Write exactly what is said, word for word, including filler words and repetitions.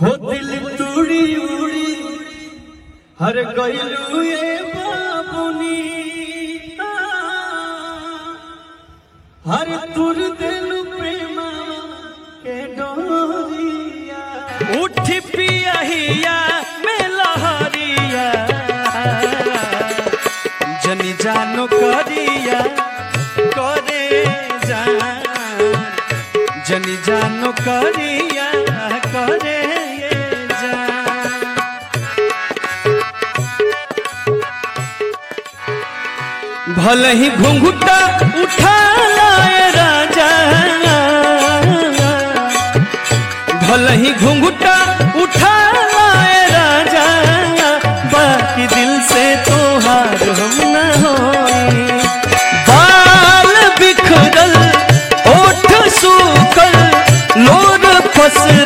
हो दिल तूड़ी उड़ी हर गइलू ये बाबुनी हर तुर दिल प्रेमा के डोरिया उठ पिया में लहरिया जनी जानो करिया करे जान जनी जानो करिया करे भले ही घुंघुटा उठा लाए राजा भले ही घुंघुटा उठा लाए राजा बाकी दिल से तो हार हम न होए बाल बिखरल ओठ सूखल लोर फस